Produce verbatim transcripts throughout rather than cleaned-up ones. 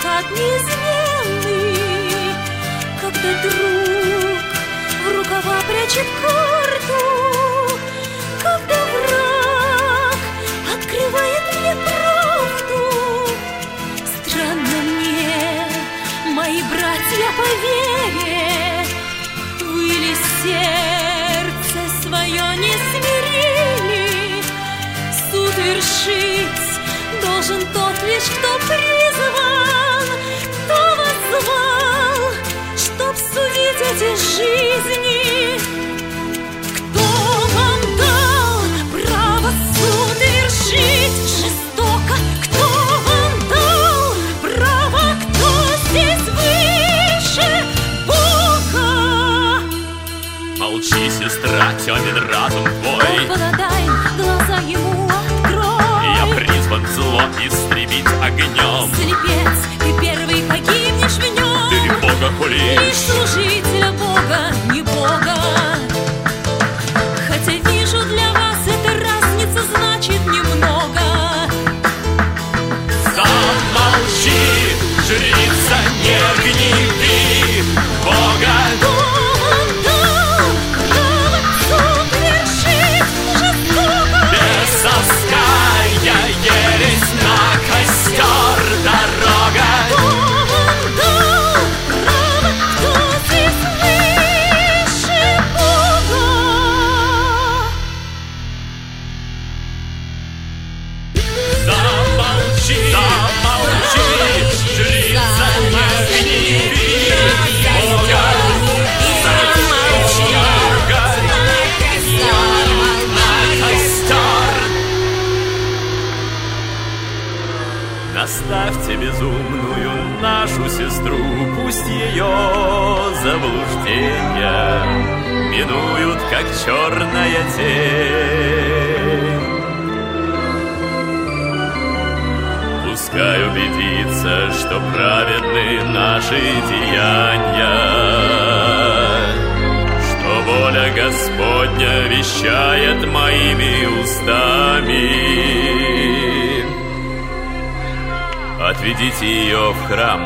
закат неизменный, когда друг в рукава прячет карту, когда враг открывает мне правду. Странно мне, мои братья по вере, вы ли сердце свое не смирили? Суд вершить должен тот лишь, кто призван, кто вас звал, чтоб судить эти жизни. Кто вам дал право суд вершить жестоко? Кто вам дал право? Кто здесь выше Бога? Молчи, сестра, темен разум твой. Подай глаза ему, открой. Я призван зло истребить огнем. Слепец, ты первый погибнешь в нем. Ты Бога хулишь. Лишь служителя Бога, не Бога. Хотя вижу, для вас эта разница значит немного. Замолчи, жрица, не гневи Бога. Бесовская ересь, на костер дорога. Кто вам дал право? Кто здесь выше Бога? Замолчи, замолчи, жрица, не гневи Бога. Замолчи, на костер. Наставьте безумную нашу сестру, пусть ее заблуждения минуют, как черная тень. Пускай убедится, что праведны наши деяния, что воля Господня вещает моими устами. Отведите ее в храм.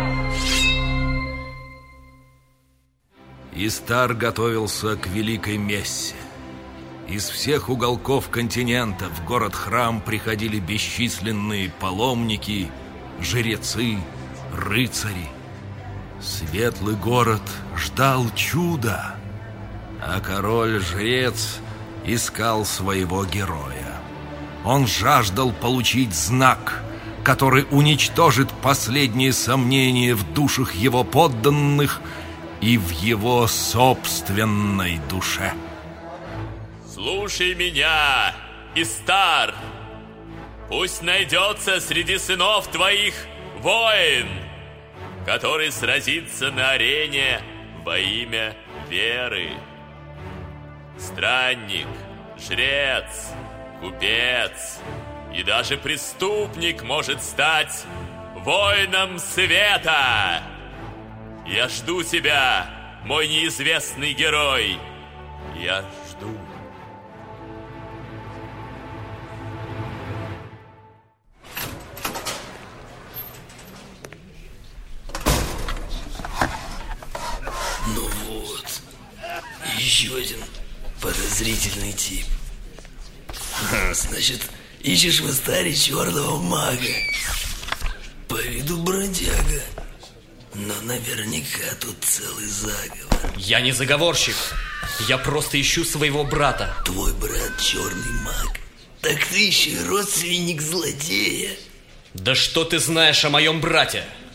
Истар готовился к великой мессе. Из всех уголков континента в город-храм приходили бесчисленные паломники, жрецы, рыцари. Светлый город ждал чуда, а король-жрец искал своего героя. Он жаждал получить знак, который уничтожит последние сомнения в душах его подданных и в его собственной душе. Слушай меня, Истар. Пусть найдется среди сынов твоих воин, который сразится на арене во имя веры. Странник, жрец, купец и даже преступник может стать воином света. Я жду тебя, мой неизвестный герой. Я жду. Ну вот, еще один подозрительный тип. А, значит, ищешь в Истаре черного мага. По виду бродяга, но наверняка тут целый заговор. Я не заговорщик. Я просто ищу своего брата. Твой брат черный маг. Так ты еще и родственник злодея. Да что ты знаешь о моем брате?